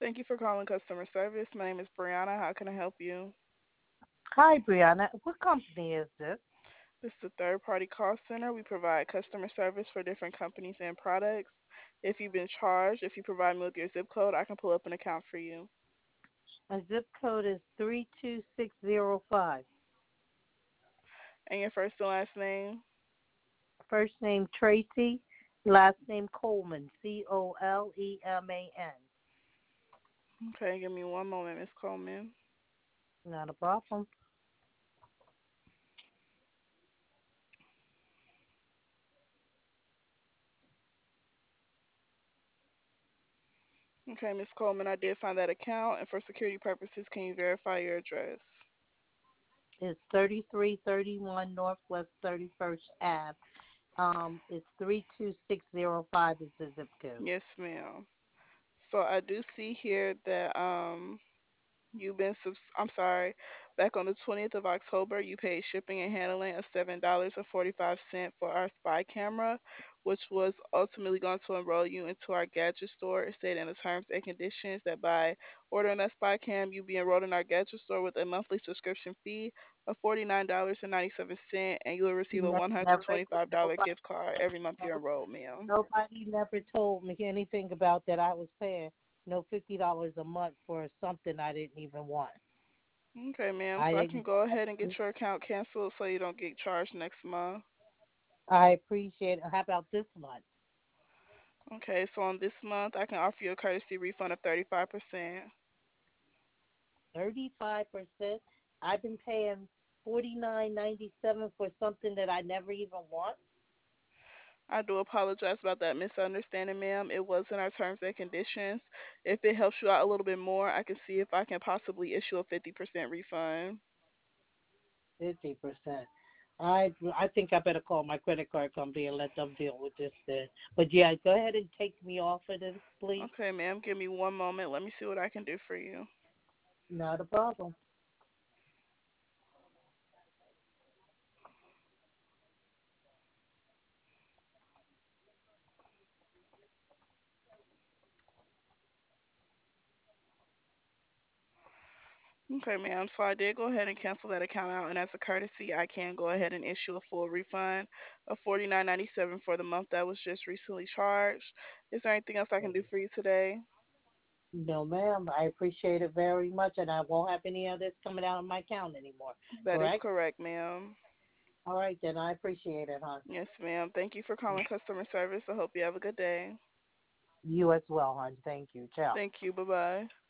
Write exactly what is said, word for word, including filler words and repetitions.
Thank you for calling customer service. My name is Brianna. How can I help you? Hi, Brianna. What company is this? This is a third party call center. We provide customer service for different companies and products. If you've been charged, if you provide me with your zip code, I can pull up an account for you. My zip code is three two six zero five. And your first and last name? First name Tracy, last name Coleman, C O L E M A N. Okay, give me one moment, Miss Coleman. Not a problem. Okay, Miss Coleman, I did find that account. And for security purposes, can you verify your address? It's thirty-three thirty-one Northwest thirty-first Ave. Um, it's three two six zero five is the zip code. Yes, ma'am. So I do see here that um You've been, subs- I'm sorry, back on the twentieth of October, you paid shipping and handling of seven dollars and forty-five cents for our spy camera, which was ultimately going to enroll you into our gadget store. It said in the terms and conditions that by ordering that spy cam, you'll be enrolled in our gadget store with a monthly subscription fee of forty-nine dollars and ninety-seven cents, and you will receive a Ne- never, one hundred twenty-five dollars nobody, gift card every month you're enrolled, ma'am. nobody never told me anything about that. I was paying no fifty dollars a month for something I didn't even want. Okay, ma'am, I so I can didn't. go ahead and get your account canceled so you don't get charged next month. I appreciate it. How about this month? Okay, so on this month, I can offer you a courtesy refund of thirty-five percent. thirty-five percent. I've been paying forty-nine ninety-seven for something that I never even want. I do apologize about that misunderstanding, ma'am. It was in our terms and conditions. If it helps you out a little bit more, I can see if I can possibly issue a fifty percent refund. fifty percent. I I think I better call my credit card company and let them deal with this then. But yeah, go ahead and take me off of this, please. Okay, ma'am, give me one moment. Let me see what I can do for you. Not a problem. Okay, ma'am. So I did go ahead and cancel that account out, and as a courtesy, I can go ahead and issue a full refund of forty nine ninety seven for the month that was just recently charged. Is there anything else I can do for you today? No, ma'am. I appreciate it very much, and I won't have any of this coming out of my account anymore. That is Correct? correct, ma'am. All right, then. I appreciate it, hon. Yes, ma'am. Thank you for calling customer service. I hope you have a good day. You as well, hon. Thank you. Ciao. Thank you. Bye bye.